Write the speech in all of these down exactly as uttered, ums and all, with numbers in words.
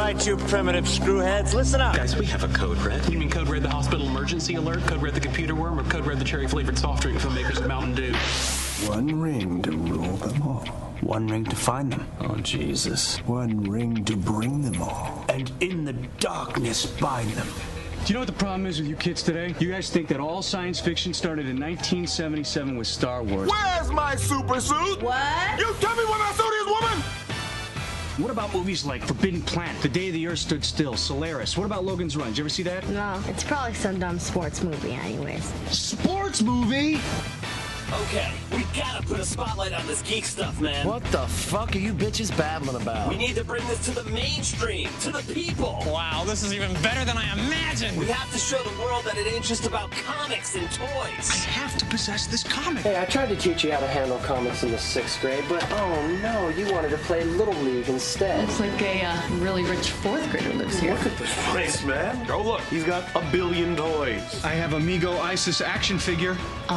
right, you primitive screwheads, listen up. Guys, we have a code red. You mean code red the hospital emergency alert, code red the computer worm, or code red the cherry flavored soft drink from makers of Mountain Dew? One ring to rule them all. One ring to find them. Oh, Jesus. One ring to bring them all. And in the darkness bind them. Do you know what the problem is with you kids today? You guys think that all science fiction started in nineteen seventy-seven with Star Wars. Where's my super suit? What? You tell me where my suit is, woman! What about movies like Forbidden Planet, The Day the Earth Stood Still, Solaris? What about Logan's Run? Did you ever see that? No, it's probably some dumb sports movie anyways. Sports movie? Okay, we gotta put a spotlight on this geek stuff, man. What the fuck are you bitches babbling about? We need to bring this to the mainstream, to the people. Wow, this is even better than I imagined. We have to show the world that it ain't just about comics and toys. I have to possess this comic. Hey, I tried to teach you how to handle comics in the sixth grade, but oh no, you wanted to play Little League instead. Looks like a uh, really rich fourth grader lives here. Look at this place, man. Oh, look, he's got a billion toys. I have Amigo Isis action figure.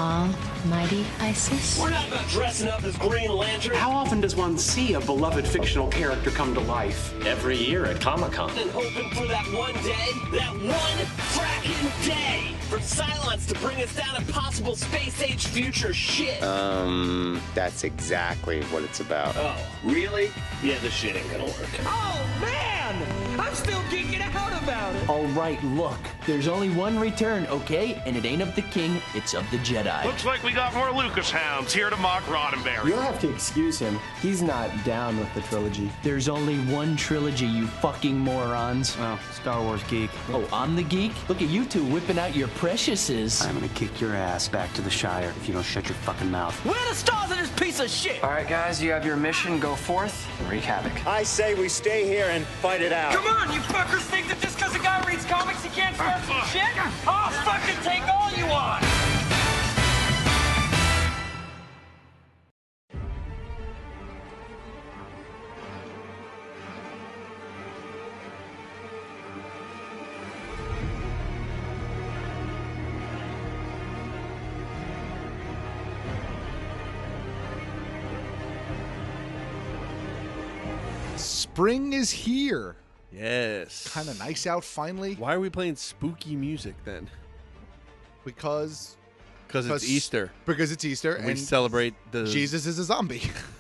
Almighty Isis? We're not about dressing up as Green Lantern. How often does one see a beloved fictional character come to life? Every year at Comic-Con. And hoping for that one day, that one fracking day, for Cylons to bring us down impossible space-age future shit. Um, that's exactly what it's about. Oh, really? Yeah, this shit ain't gonna work. Oh, man! I'm still geeking out about it. All right, look. There's only one return, okay? And it ain't of the king, it's of the Jedi. Looks like we got more Lucas hounds here to mock Roddenberry. You'll have to excuse him. He's not down with the trilogy. There's only one trilogy, you fucking morons. Oh, Star Wars geek. Oh, I'm the geek? Look at you two whipping out your preciouses. I'm gonna kick your ass back to the Shire if you don't shut your fucking mouth. Where are the stars in this piece of shit? All right, guys, you have your mission. Go forth and wreak havoc. I say we stay here and fight it out. Come on, you fuckers think that just because a guy reads comics he can't start some shit? I'll fucking take all you want! Spring is here. Yes. Kind of nice out finally. Why are we playing spooky music then? Because Because it's Easter. Because it's Easter. And we and celebrate the... Jesus is a zombie.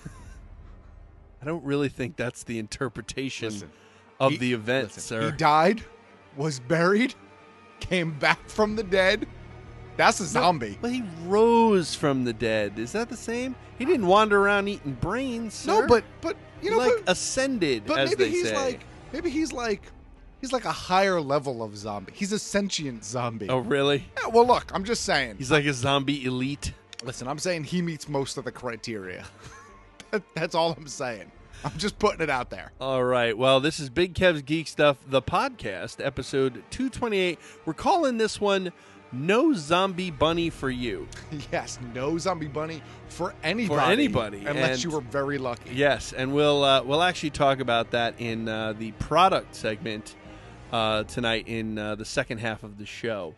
I don't really think that's the interpretation Listen, of he, the event, listen, sir. He died, was buried, came back from the dead. That's a zombie. No, but he rose from the dead. Is that the same? He didn't wander around eating brains, sir. No, but but you know, he, like but, ascended, but as maybe they he's say. like maybe he's like he's like a higher level of zombie. He's a sentient zombie. Oh, really? Yeah, well, look, I'm just saying. He's like a zombie elite. Listen, I'm saying he meets most of the criteria. that, that's all I'm saying. I'm just putting it out there. All right. Well, this is Big Kev's Geek Stuff, the podcast, episode two twenty-eight. We're calling this one No Zombie Bunny for You. Yes, no zombie bunny for anybody. For anybody. Unless And- you were very lucky. Yes, and we'll uh, we'll actually talk about that in uh, the product segment uh, tonight in uh, the second half of the show.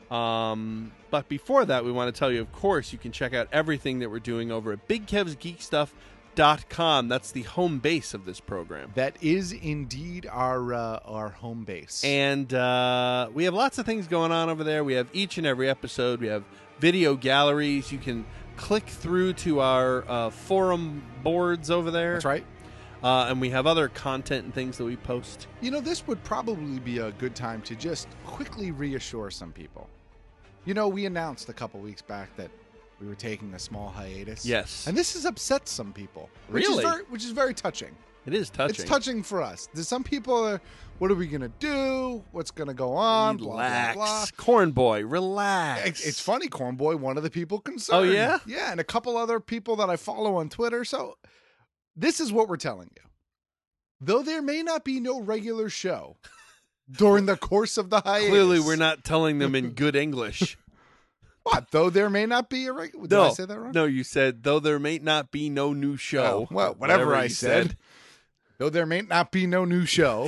Um, but before that, we want to tell you, of course, you can check out everything that we're doing over at big kevs geek stuff dot com. That's the home base of this program. That is indeed our uh, our home base. And uh, we have lots of things going on over there. We have each and every episode. We have video galleries. You can click through to our uh, forum boards over there. That's right. Uh, and we have other content and things that we post. You know, this would probably be a good time to just quickly reassure some people. You know, we announced a couple weeks back that we were taking a small hiatus. Yes. And this has upset some people. Which Really? Is very, which is very touching. It is touching. It's touching for us. There's some people are, what are we going to do? What's going to go on? Relax. Blah, blah, blah. Corn Boy, relax. It's, it's funny, Corn Boy, one of the people concerned. Oh, yeah? Yeah, and a couple other people that I follow on Twitter. So this is what we're telling you. Though there may not be no regular show during the course of the hiatus. Clearly, we're not telling them in good English. What? Though there may not be a regular... Did no, I say that wrong? No, you said, though there may not be no new show. Oh, well, whatever, I you said. Though there may not be no new show,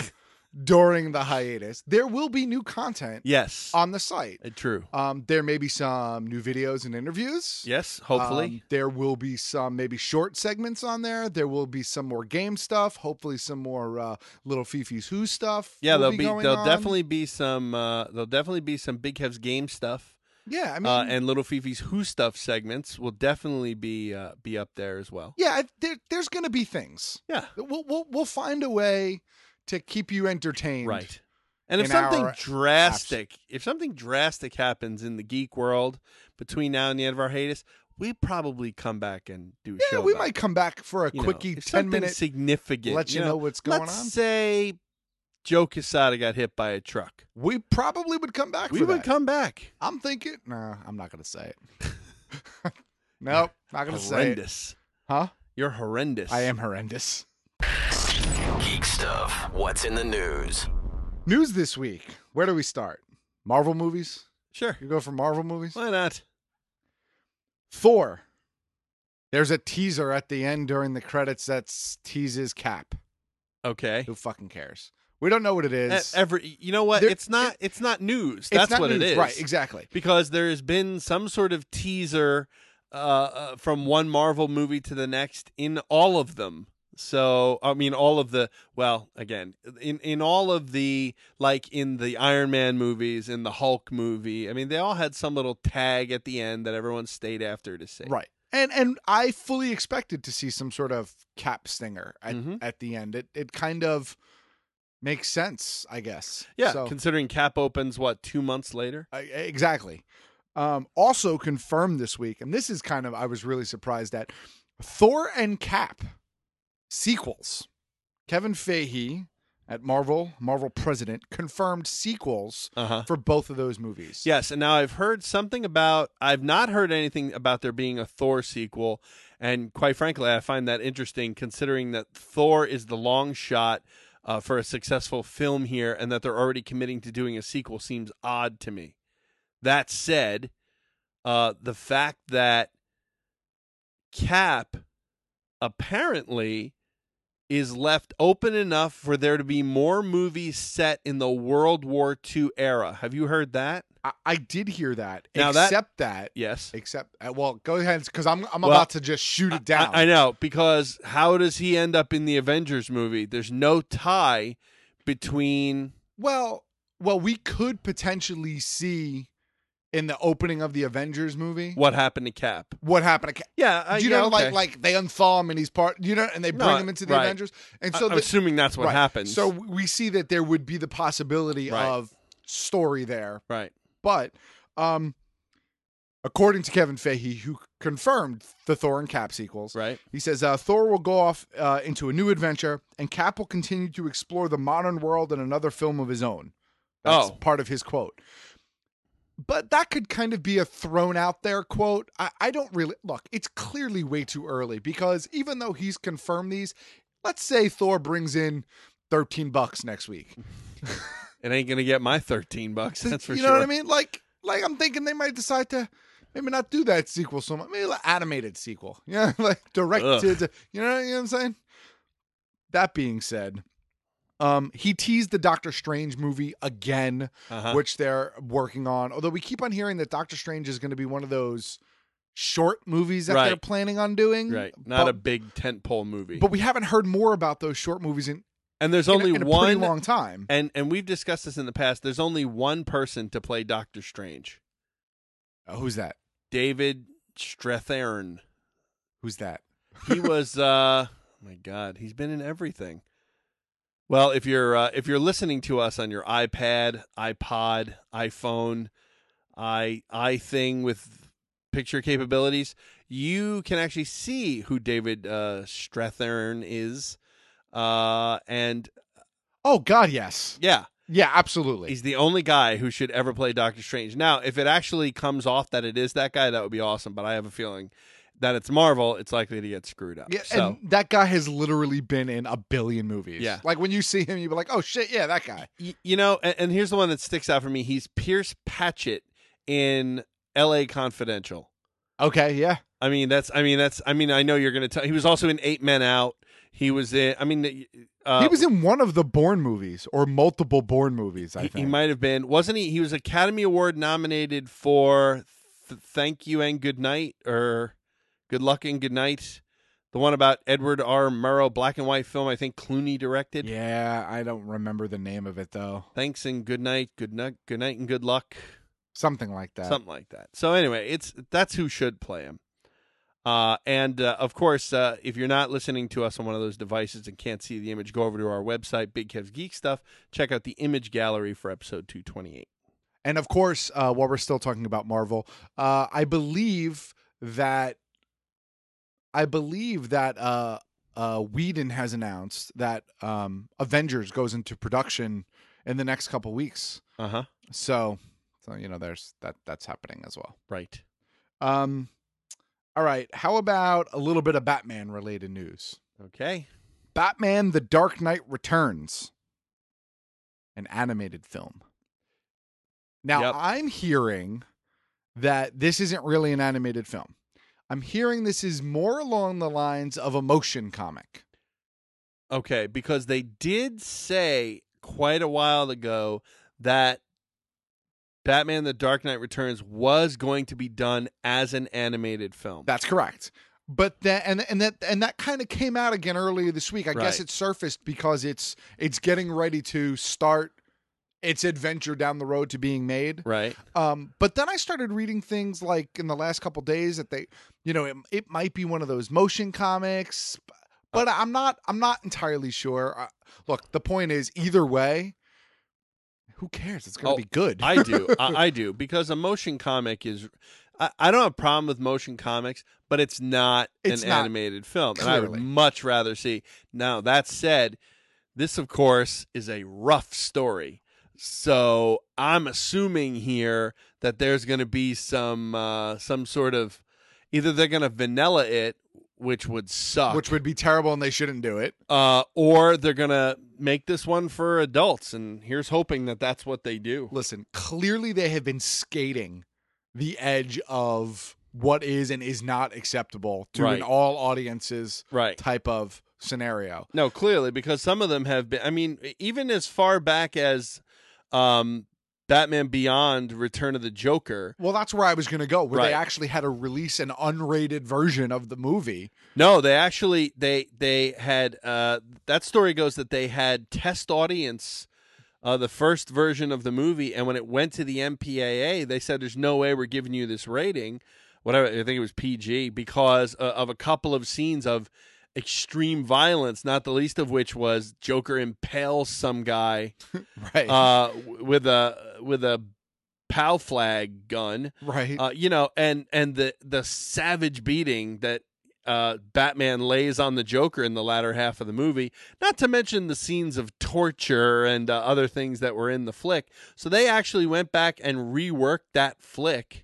during the hiatus, there will be new content Yes. on the site. Uh, True. Um, there may be some new videos and interviews. Yes, hopefully. Um, there will be some maybe short segments on there. There will be some more game stuff. Hopefully, some more uh, Little Fifi's Who stuff. Yeah, will there'll be. be, going there'll on. definitely be some uh, there'll definitely be some Big Kev's game stuff. Yeah, I mean, uh, and Little Fifi's Who stuff segments will definitely be uh, be up there as well. yeah, I- there, there's going to be things. Yeah. We'll, we'll we'll find a way to keep you entertained. Right. And if in something our drastic, if something drastic happens in the geek world between now and the end of our hiatus, we probably come back and do a Yeah, show. we about might come back for a it. You know, quickie if ten something minute significant. let you know what's going let's on. say Joe Quesada got hit by a truck. We probably would come back. We for would that. come back. I'm thinking. No, I'm not going to say it. Nope, not going to say it. Horrendous. Huh? You're horrendous. I am horrendous. Geek stuff. What's in the news? News this week. Where do we start? Marvel movies? Sure. You go for Marvel movies? Why not? Thor. There's a teaser at the end during the credits that teases Cap. Okay. Who fucking cares? We don't know what it is. E- Every, you know what? There- it's not. It's not news. It's That's not what news. it is. Right, exactly. Because there has been some sort of teaser uh, uh, from one Marvel movie to the next in all of them. So I mean, all of the well, again, in in all of the like in the Iron Man movies, in the Hulk movie. I mean, they all had some little tag at the end that everyone stayed after to say. Right. And and I fully expected to see some sort of Cap stinger at, Mm-hmm. at the end. It it kind of makes sense, I guess. Yeah, So, considering Cap opens what two months later. I- exactly. Um, also confirmed this week, and this is kind of I was really surprised at Thor and Cap sequels. Kevin Feige at Marvel, Marvel president, confirmed sequels Uh-huh. for both of those movies. Yes, and now I've heard something about. I've not heard anything about there being a Thor sequel, and quite frankly, I find that interesting, considering that Thor is the long shot uh, for a successful film here, and that they're already committing to doing a sequel seems odd to me. That said, uh, the fact that Cap apparently is left open enough for there to be more movies set in the World War Two era. Have you heard that? I, I did hear that. Now that- except that, Yes. except uh, well, go ahead because I'm I'm Well, about to just shoot it down. I, I know, because how does he end up in the Avengers movie? There's no tie between. Well, well, we could potentially see in the opening of the Avengers movie What happened to Cap? what happened to Cap. Yeah, uh, Do you yeah, know, okay. like like they unthaw him and he's part. You know, and they bring No, him into the right. Avengers, and I- so I'm the- assuming that's what right. happens. So we see that there would be the possibility Right. of story there, Right. but um, according to Kevin Feige, who confirmed the Thor and Cap sequels, Right. he says uh, Thor will go off uh, into a new adventure, and Cap will continue to explore the modern world in another film of his own. That's Oh. part of his quote. But that could kind of be a thrown out there quote. I, I don't really look. It's clearly way too early because even though he's confirmed these, let's say Thor brings in thirteen bucks next week. It ain't gonna get my thirteen bucks. That's for you sure. know what I mean? Like, like I'm thinking they might decide to maybe not do that sequel so much. Maybe an animated sequel. Yeah, like directed. Ugh. You know, you know what I'm saying? That being said, um, he teased the Doctor Strange movie again, Uh-huh. which they're working on. Although we keep on hearing that Doctor Strange is going to be one of those short movies that they're Right. planning on doing. Right. Not but, a big tentpole movie. But we haven't heard more about those short movies in and there's in a- only in a one pretty long time. And and we've discussed this in the past. There's only one person to play Doctor Strange. Uh, who's that? David Strathairn. Who's that? He was uh oh my God, he's been in everything. Well, if you're uh, if you're listening to us on your iPad, iPod, iPhone, i iThing with picture capabilities, you can actually see who David uh, Strathairn is. Uh, and Oh God, yes. yeah, Yeah, absolutely. he's the only guy who should ever play Doctor Strange. Now, if it actually comes off that it is that guy, that would be awesome. But I have a feeling that it's Marvel, it's likely to get screwed up. Yeah, so and that guy has literally been in a billion movies. Yeah. Like when you see him, you'll be like, oh shit, yeah, that guy. y- you know, and, and here's the one that sticks out for me. He's Pierce Patchett in L A Confidential. Okay, yeah. I mean, that's. I mean, that's. I mean, I know you're going to tell. He was also in Eight Men Out. He was in. I mean, uh, he was in one of the Bourne movies or multiple Bourne movies. I he, think he might have been, wasn't he? He was Academy Award nominated for th- "Thank You and Good Night" or "Good Luck and Good Night," the one about Edward R. Murrow, black and white film. I think Clooney directed. Yeah, I don't remember the name of it though. Thanks and good night, good night, good night and good luck, something like that. Something like that. So anyway, it's that's who should play him. Uh, and, uh, of course, uh, if you're not listening to us on one of those devices and can't see the image, go over to our website, Big Kev's Geek Stuff. Check out the image gallery for episode two twenty-eight. And, of course, uh, while we're still talking about Marvel, uh, I believe that I believe that uh, uh, Whedon has announced that um, Avengers goes into production in the next couple weeks. Uh-huh. So, so you know, there's that that's happening as well. Right. Um. All right, how about a little bit of Batman-related news? Okay. Batman: The Dark Knight Returns, an animated film. Now, Yep. I'm hearing that this isn't really an animated film. I'm hearing this is more along the lines of a motion comic. Okay, because they did say quite a while ago that Batman: The Dark Knight Returns was going to be done as an animated film. That's correct. But that and and that and that kind of came out again earlier this week. I Right. guess it surfaced because it's it's getting ready to start its adventure down the road to being made. Right. Um, but then I started reading things like in the last couple days that they, you know, it, it might be one of those motion comics, but I'm not I'm not entirely sure. Uh, look, the point is either way, who cares? It's going to Oh, be good. I do. I, I do. Because a motion comic is. I, I don't have a problem with motion comics, but it's not It's an not, animated film. And I would clearly. much rather see. Now, that said, this, of course, is a rough story. So I'm assuming here that there's going to be some uh, some sort of. Either they're going to vanilla it, which would suck. Which would be terrible and they shouldn't do it. Uh, or they're going to make this one for adults. And here's hoping that that's what they do. Listen, clearly they have been skating the edge of what is and is not acceptable to Right. an all audiences Right. type of scenario. No, clearly, because some of them have been. I mean, even as far back as um, Batman Beyond: Return of the Joker. Well, that's where I was going to go, where Right. they actually had to release an unrated version of the movie. No, they actually they they had. Uh, that story goes that they had test audience. Uh, the first version of the movie, and when it went to the M P A A, they said, "There's no way we're giving you this rating." Whatever, I think it was P G, because uh, of a couple of scenes of extreme violence, not the least of which was Joker impales some guy, right, uh, w- with a with a POW flag gun, right, uh, you know, and and the the savage beating that uh, Batman lays on the Joker in the latter half of the movie, not to mention the scenes of torture and uh, other things that were in the flick. So they actually went back and reworked that flick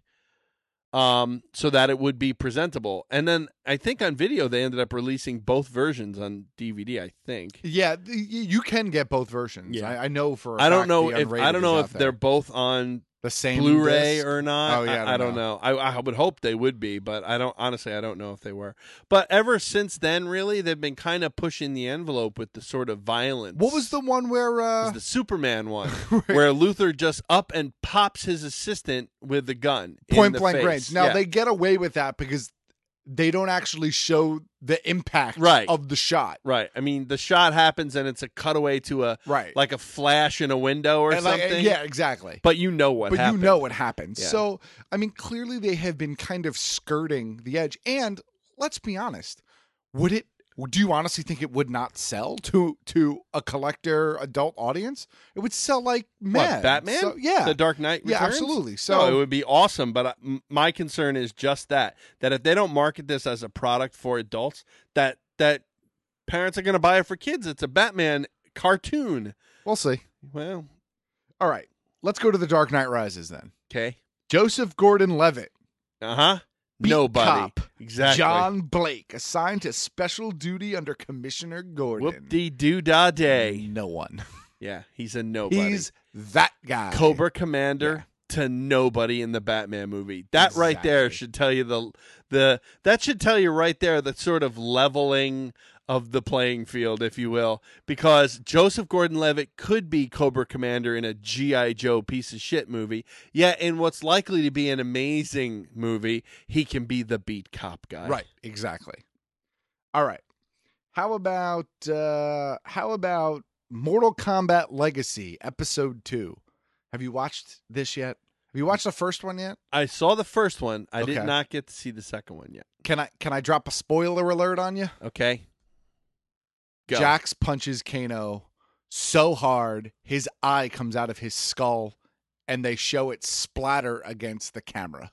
um, so that it would be presentable. And then I think on video they ended up releasing both versions on D V D, I think. Yeah, th- y- you can get both versions. Yeah. I, I know for. A I don't fact know the if I unrated don't know is if out they're there. both on the same Blu-ray disc? or not. Oh yeah, I, I don't know. I, I would hope they would be, but I don't. Honestly, I don't know if they were. But ever since then, really, they've been kind of pushing the envelope with the sort of violence. What was the one where? It Uh, was the Superman one, where Luthor just up and pops his assistant with the gun, in point the blank face. range. Now Yeah. they get away with that because they don't actually show the impact Right. of the shot. Right. I mean, the shot happens and it's a cutaway to a Right. like a flash in a window or And like, something. yeah, exactly. But you know what but happened. you know what happened. Yeah. So, I mean, clearly they have been kind of skirting the edge. And let's be honest, would it? Do you honestly think it would not sell to to a collector adult audience? It would sell like mad. What, Batman? So, yeah, The Dark Knight Yeah, Returns? absolutely. So no, it would be awesome, but uh, m- my concern is just that that if they don't market this as a product for adults, that that parents are going to buy it for kids. It's a Batman cartoon. We'll see. Well, all right. Let's go to The Dark Knight Rises then. Okay. Joseph Gordon-Levitt. Uh-huh. Beat Nobody. cop Exactly. John Blake assigned to special duty under Commissioner Gordon. Whoop-dee-doo-dah day. No one. Yeah, he's a nobody. He's that guy. Cobra Commander to nobody in the Batman movie. That right there Exactly. should tell you the the that should tell you right there the sort of leveling of the playing field, if you will, because Joseph Gordon-Levitt could be Cobra Commander in a G I. Joe piece of shit movie, yet in what's likely to be an amazing movie, he can be the beat cop guy. Right, exactly. All right. How about uh, how about Mortal Kombat Legacy Episode two? Have you watched this yet? Have you watched the first one yet? I saw the first one. I Okay. did not get to see the second one yet. Can I can I drop a spoiler alert on you? Okay. Go. Jax punches Kano so hard his eye comes out of his skull, and they show it splatter against the camera.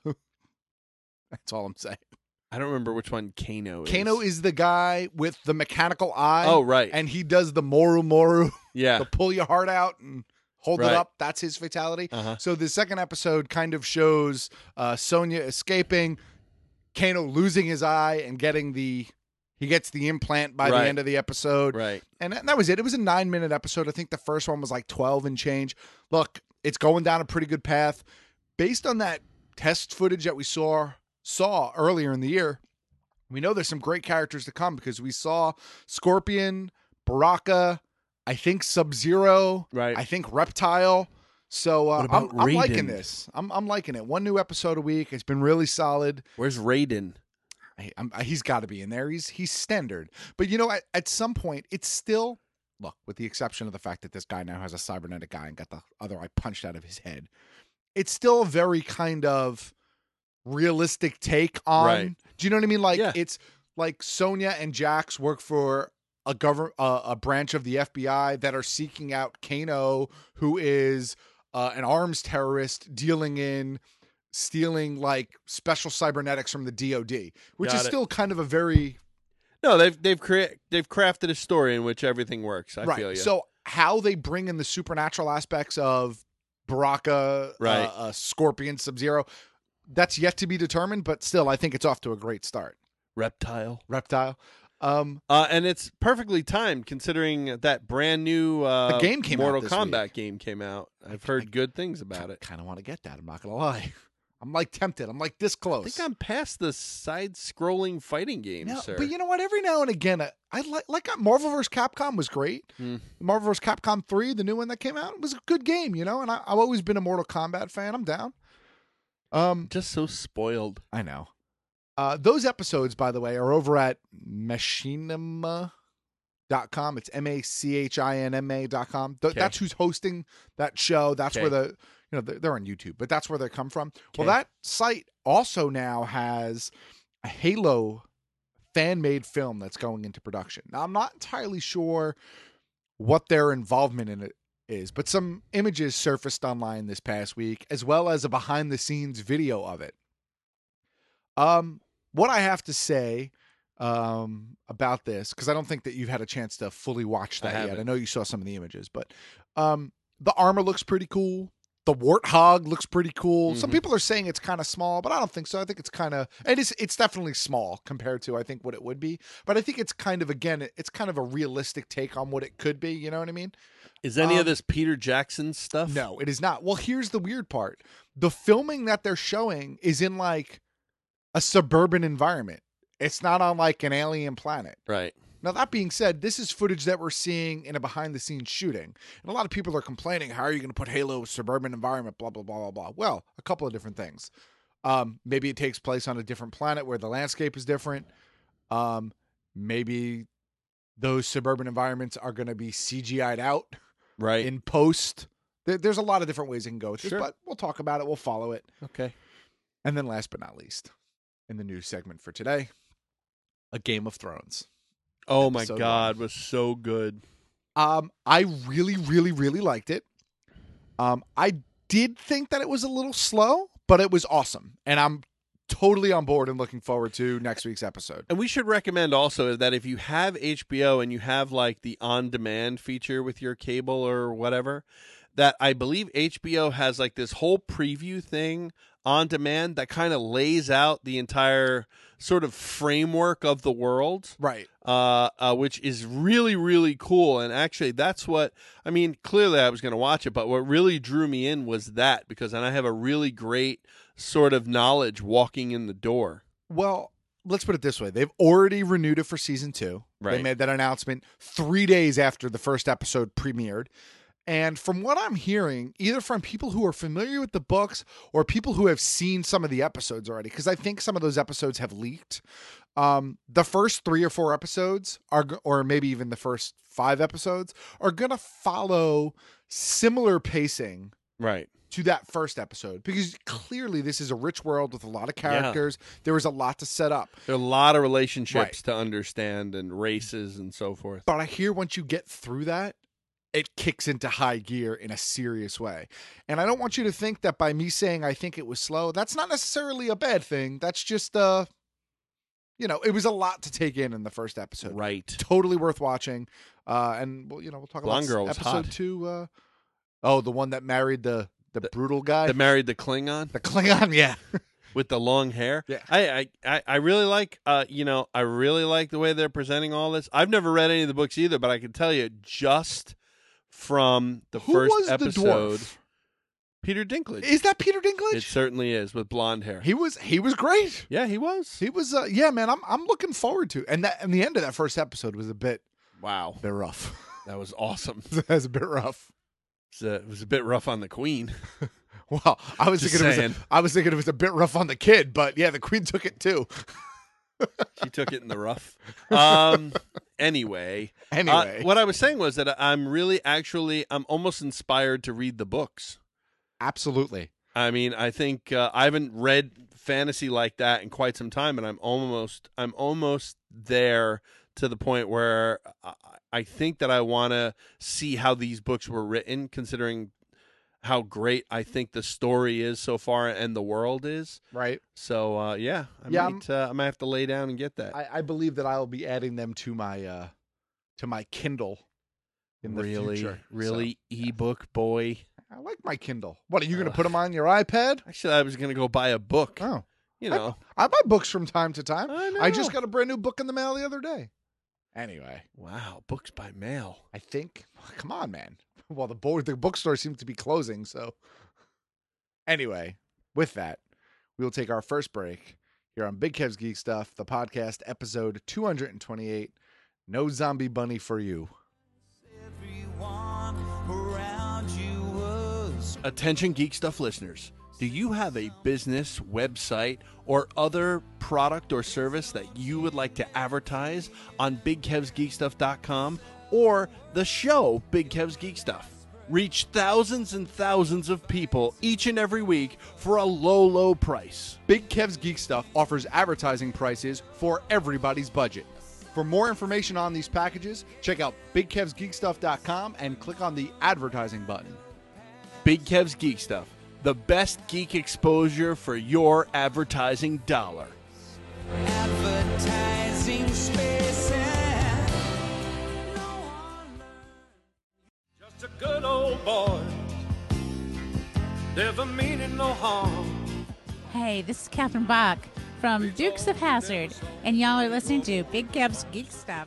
That's all I'm saying. I don't remember which one Kano is. Kano is the guy with the mechanical eye. Oh, right. And he does the Moru Moru. Yeah. To pull your heart out and hold Right. it up. That's his fatality. Uh-huh. So the second episode kind of shows uh, Sonya escaping, Kano losing his eye and getting the... He gets the implant by Right. the end of the episode. Right. And that that was it. It was a nine-minute episode. I think the first one was like twelve and change. Look, it's going down a pretty good path. Based on that test footage that we saw saw earlier in the year, we know there's some great characters to come because we saw Scorpion, Baraka, I think Sub-Zero, right. I think Reptile. So uh, What about I'm, I'm liking Raiden? this. I'm, I'm liking it. One new episode a week. It's been really solid. Where's Raiden? I, I'm, he's got to be in there. He's he's standard. But you know, at, at some point, it's still look. With the exception of the fact that this guy now has a cybernetic eye and got the other eye punched out of his head, it's still a very kind of realistic take on. Right. Do you know what I mean? Like Yeah. it's like Sonya and Jax work for a government, uh, a branch of the F B I that are seeking out Kano, who is uh, an arms terrorist dealing in. Stealing like special cybernetics from the D O D, which Got is it. still kind of a very No, they've they've crea- they've crafted a story in which everything works. I right. feel you. So how they bring in the supernatural aspects of Baraka, Right. uh, uh, Scorpion, Sub-Zero, that's yet to be determined. But still, I think it's off to a great start. Reptile. Reptile, um, Uh, and it's perfectly timed considering that brand new uh, The game came out Mortal this Kombat week. game came out. I've heard good things about it. kind of want to get that. I'm not gonna lie. I'm like tempted. I'm like this I close. think I'm past the side-scrolling fighting game, No, sir. but you know what? Every now and again, I, I like like uh, Marvel vs. Capcom was great. Hmm. Marvel vs. Capcom three, the new one that came out, was a good game, you know. And I, I've always been a Mortal Kombat fan. I'm down. Um, Just so spoiled. I know. Uh, those episodes, by the way, are over at machinima dot com. It's M A C H I N M A dot com. Th- Okay. That's who's hosting that show. That's Okay. where the you know they're, they're on YouTube, but that's where they come from. Well, Okay. that site also now has a Halo fan-made film that's going into production. Now, I'm not entirely sure what their involvement in it is, but some images surfaced online this past week, as well as a behind-the-scenes video of it. Um, what I have to say um, about this, because I don't think that you've had a chance to fully watch I that yet. haven't. I know you saw some of the images, but um, the armor looks pretty cool. The Warthog looks pretty cool. Some Mhm. people are saying it's kind of small, but I don't think so. I think it's kind of it is. It's definitely small compared to I think what it would be. But I think it's kind of again, it- it's kind of a realistic take on what it could be. You know what I mean? Is any Um, of this Peter Jackson stuff? No, it is not. Well, here's the weird part: the filming that they're showing is in like a suburban environment. It's not on like an alien planet. Right. Now, that being said, this is footage that we're seeing in a behind-the-scenes shooting. And a lot of people are complaining, how are you going to put Halo suburban environment, blah, blah, blah, blah, blah. Well, a couple of different things. Um, maybe it takes place on a different planet where the landscape is different. Um, maybe those suburban environments are going to be C G I'd out Right. in post. There, there's a lot of different ways it can go with Sure. this, but we'll talk about it. We'll follow it. Okay. And then last but not least, in the news segment for today, A Game of Thrones. Oh my Episode God, was so good. Um, I really, really, really liked it. Um, I did think that it was a little slow, but it was awesome. And I'm totally on board and looking forward to next week's episode. And we should recommend also that if you have H B O and you have like the on-demand feature with your cable or whatever, that I believe H B O has like this whole preview thing on demand that kind of lays out the entire sort of framework of the world. Right. Uh, uh, which is really, really cool. And actually, that's what, I mean, clearly I was going to watch it, but what really drew me in was that because then I have a really great sort of knowledge walking in the door. Well, let's put it this way. They've already renewed it for season two. They made that announcement three days after the first episode premiered. And from what I'm hearing, either from people who are familiar with the books or people who have seen some of the episodes already, because I think some of those episodes have leaked, um, the first three or four episodes are, or maybe even the first five episodes, are going to follow similar pacing, right, to that first episode, because clearly this is a rich world with a lot of characters. Yeah. There was a lot to set up. There are a lot of relationships right. to understand and races and so forth. But I hear once you get through that, it kicks into high gear in a serious way. And I don't want you to think that by me saying I think it was slow, that's not necessarily a bad thing. That's just, uh, you know, it was a lot to take in in the first episode. Right. Totally worth watching. Uh, and, well, you know, we'll talk Blonde about Girl's episode hot. two. Uh, oh, the one that married the, the, the brutal guy? That married the Klingon? The Klingon, yeah. With the long hair. Yeah. I, I, I really like, uh, you know, I really like the way they're presenting all this. I've never read any of the books either, but I can tell you just from the Who first was episode. The dwarf? Peter Dinklage. Is that Peter Dinklage? It certainly is, with blonde hair. He was he was great. Yeah, he was. He was uh, yeah, man, I'm I'm looking forward to. And that and the end of that first episode was a bit wow. a bit rough. That was awesome. That was a bit rough. It was a, it was a bit rough on the Queen. Well, I was Just thinking it saying. was a, I was thinking it was a bit rough on the kid, but yeah, the Queen took it too. She took it in the rough. Um anyway. Anyway. Uh, what I was saying was that I'm really actually I'm almost inspired to read the books. Absolutely. I mean, I think uh, I haven't read fantasy like that in quite some time, and I'm almost I'm almost there to the point where I, I think that I want to see how these books were written, considering how great I think the story is so far and the world is. Right. So uh, yeah, I Yeah, might uh, I might have to lay down and get that. I, I believe that I'll be adding them to my uh to my Kindle in the really, future. really So, ebook boy. I like my Kindle. What, are you going to put them on your iPad? Actually, I was going to go buy a book. Oh. You know. I, I buy books from time to time. I know. I just got a brand new book in the mail the other day. Anyway. Wow, books by mail. I think, come on, man. Well, the, bo- the bookstore seems to be closing, so. Anyway, with that, we will take our first break here on Big Kev's Geek Stuff, the podcast, episode two hundred twenty-eight, No Zombie Bunny for You. Attention Geek Stuff listeners. Do you have a business, website, or other product or service that you would like to advertise on big kevs geek stuff dot com or the show Big Kev's Geek Stuff? Reach thousands and thousands of people each and every week for a low, low price. Big Kev's Geek Stuff offers advertising prices for everybody's budget. For more information on these packages, check out big kevs geek stuff dot com and click on the advertising button. Big Kev's Geek Stuff, the best geek exposure for your advertising dollar. Advertising space. Just a good old boy, never meaning no harm. Hey, this is Catherine Bach from Dukes of Hazzard, and y'all are listening to Big Kev's Geek Stuff.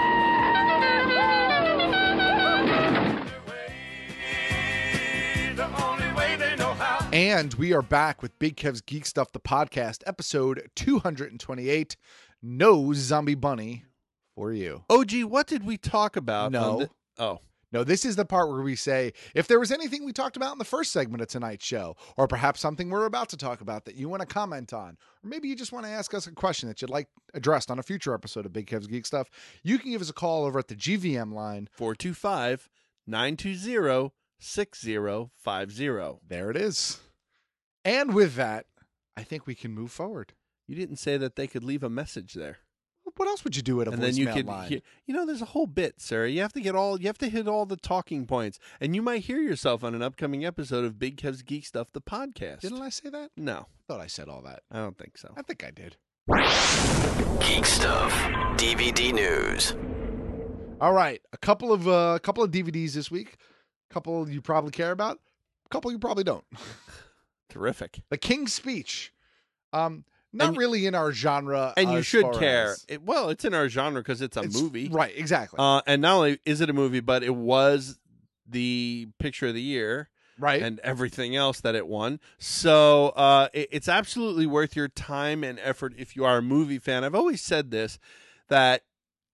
And we are back with Big Kev's Geek Stuff, the podcast, episode two hundred twenty-eight, No Zombie Bunny for You. O G, what did we talk about? No. on the- oh. No, this is the part where we say, if there was anything we talked about in the first segment of tonight's show, or perhaps something we're about to talk about that you want to comment on, or maybe you just want to ask us a question that you'd like addressed on a future episode of Big Kev's Geek Stuff, you can give us a call over at the G V M line. four two five, nine two zero, six zero five zero. There it is. And with that, I think we can move forward. You didn't say that they could leave a message there. What else would you do at a and voicemail then you could line? hear, you know, there's a whole bit, sir. You have to get all, you have to hit all the talking points, and you might hear yourself on an upcoming episode of Big Kev's Geek Stuff, the podcast. Didn't I say that? No, I thought I said all that. I don't think so. I think I did. Geek Stuff D V D news. All right, a couple of uh, a couple of D V Ds this week. A couple you probably care about. A couple you probably don't. Terrific. The King's Speech. Um, not And- really in our genre, And you as should far care. as- It, well, it's in our genre because it's a It's- movie. right? Exactly. Uh, and not only is it a movie, but it was the picture of the year. Right. And everything else that it won. So uh, it, it's absolutely worth your time and effort if you are a movie fan. I've always said this, that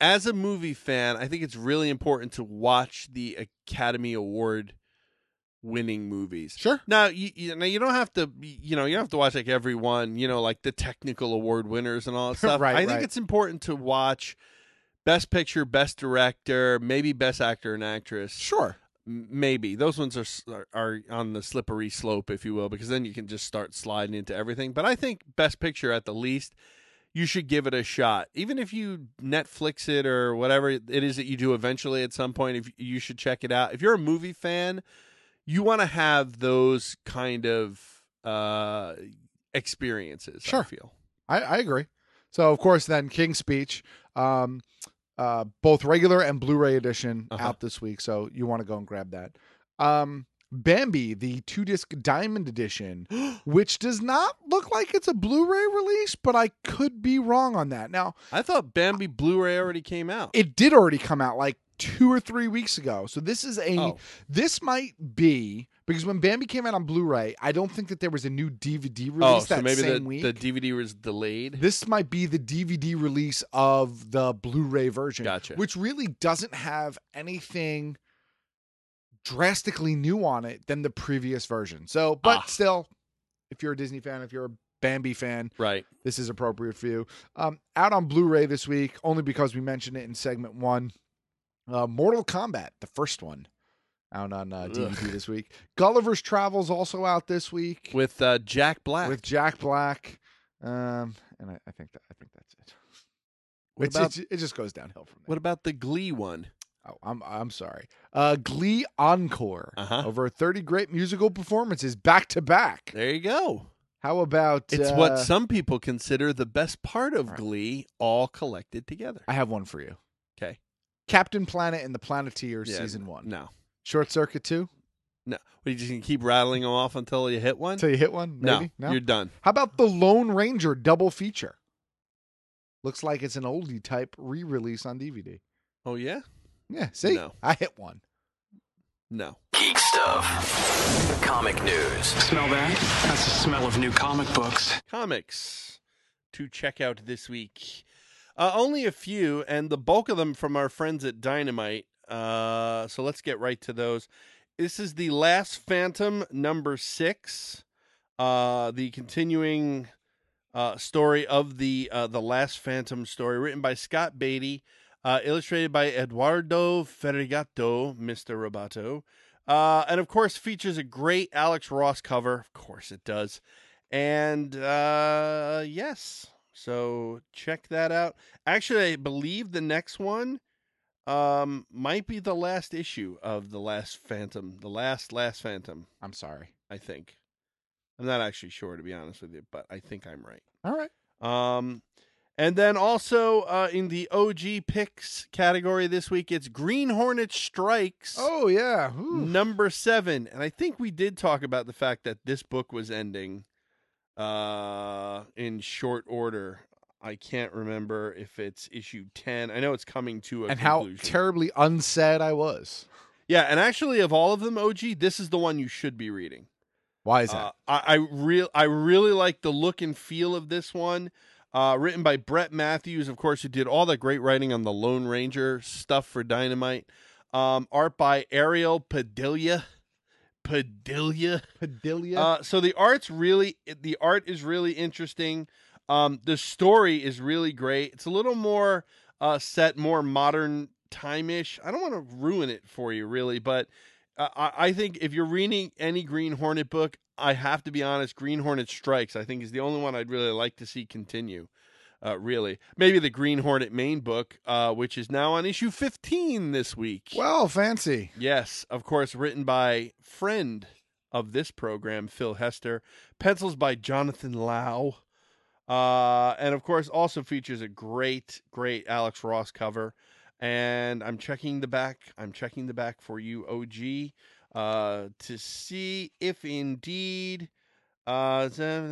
as a movie fan, I think it's really important to watch the Academy Award winning movies. Sure. Now you, you now you don't have to you know you don't have to watch like every one, you know, like the technical award winners and all that stuff. Right, I think right. it's important to watch Best Picture, Best Director, maybe Best Actor and Actress. Sure. M- Maybe those ones are, are are on the slippery slope, if you will, because then you can just start sliding into everything. But I think Best Picture at the least, you should give it a shot. Even if you Netflix it or whatever it is that you do eventually at some point, if you should check it out. If you're a movie fan, you want to have those kind of uh, experiences. Sure. I feel. I, I agree. So, of course, then King's Speech, um, uh, both regular and Blu-ray edition Uh-huh. out this week. So you want to go and grab that. Um, Bambi, the two-disc Diamond Edition, which does not look like it's a Blu-ray release, but I could be wrong on that. Now, I thought Bambi Blu-ray already came out. it did already come out like two or three weeks ago. So this is a Oh. this might be because when Bambi came out on Blu-ray, I don't think that there was a new D V D release oh, so that maybe same the, week. the D V D was delayed. This might be the D V D release of the Blu-ray version, Gotcha. which really doesn't have anything drastically new on it than the previous version. So, but Ah. still, if you're a Disney fan, if you're a Bambi fan, Right. this is appropriate for you. Um, out on Blu-ray this week, only because we mentioned it in segment one. Uh, Mortal Kombat, the first one, out on uh, D V D Ugh. this week. Gulliver's Travel's also out this week With uh, Jack Black. with Jack Black, um, and I, I think that I think that's it. What It's, about- it's, it just goes downhill from there. What about the Glee one? Oh, I'm I'm sorry. Uh, Glee Encore, Uh-huh. over thirty great musical performances back to back. There you go. How about? It's uh, what some people consider the best part of Glee, all collected together. I have one for you. Okay. Captain Planet and the Planeteers, Yeah, season one. No. Short Circuit two. No. What, you just gonna keep rattling them off until you hit one? Until you hit one, maybe. No, you're done. How about the Lone Ranger double feature? Looks like it's an oldie type re-release on D V D. Oh, yeah? Yeah, see? No. I hit one. No. Geek stuff. Comic news. Smell that? That's the smell of new comic books. Comics to check out this week. Uh, only a few, and the bulk of them from our friends at Dynamite. Uh, so let's get right to those. This is The Last Phantom, number six. Uh, the continuing uh, story of the uh, the Last Phantom story, written by Scott Beatty, uh, illustrated by Eduardo Ferrigato, Mister Roboto. Uh, and, of course, features a great Alex Ross cover. Of course it does. And, uh, yes... So check that out. Actually, I believe the next one um, might be the last issue of The Last Phantom. The last, last Phantom. I'm sorry. I think. I'm not actually sure, to be honest with you, but I think I'm right. All right. Um, and then also uh, in the O G picks category this week, it's Green Hornet Strikes. Oh, yeah. Ooh. Number seven. And I think we did talk about the fact that this book was ending uh in short order. I can't remember if it's issue ten. I know it's coming to a And conclusion. how terribly unsaid I was. Yeah, and actually of all of them, O G, this is the one you should be reading. Why is that? Uh, I I, real, I really like the look and feel of this one. Uh, written by Brett Matthews, of course, who did all that great writing on the Lone Ranger stuff for Dynamite. Um, art by Ariel Padilla. Padilla. Padilla. Uh, so the art's really, the art is really interesting. Um, the story is really great. It's a little more uh, set, more modern time-ish. I don't want to ruin it for you, really, but uh, I, I think if you're reading any Green Hornet book, I have to be honest, Green Hornet Strikes, I think, is the only one I'd really like to see continue. Uh, really. Maybe the Green Hornet main book, uh, which is now on issue fifteen this week. Well, fancy. Yes, of course, written by friend of this program, Phil Hester. Pencils by Jonathan Lau. Uh, and, of course, also features a great, great Alex Ross cover. And I'm checking the back. I'm checking the back for you, O G, uh, to see if indeed... Uh